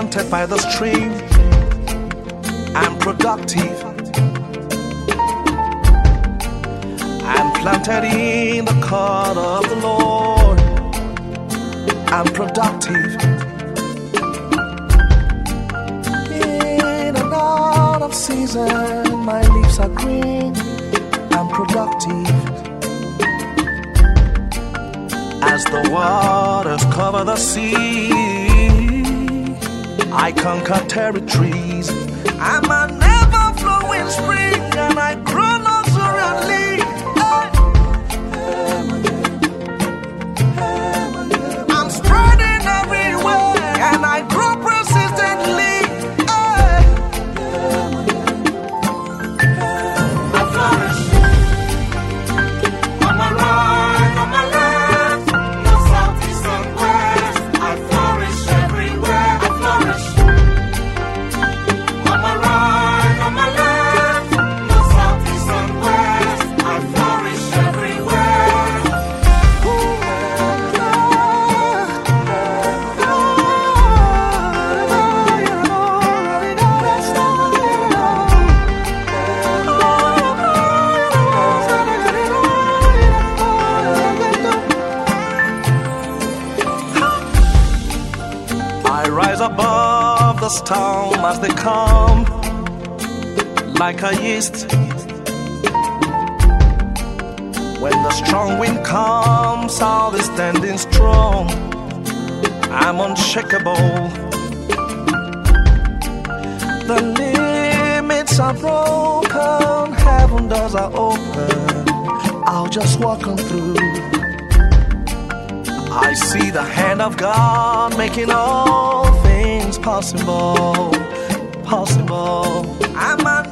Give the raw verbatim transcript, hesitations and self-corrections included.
planted by the stream. I'm productive. I'm planted in the court of the Lord. I'm productive. In and out of season, my leaves are green. I'm productive. As the waters cover the sea, I conquer territories. I'm an ever-flowing spring, and I grow luxuriantly. I'm spreading everywhere, and I grow persistently. I flourish on my right, on my left, north, south, east, and west. I flourish everywhere. I flourish on my right, on my left, north, south, east, and west. I flourish everywhere. I rise above the storm as they come, like a yeast. When the strong wind comes, I'll be standing strong. I'm unshakable. The limits are broken, heaven doors are open. I'll just walk on through. I see the hand of God making all things possible, possible. I'm an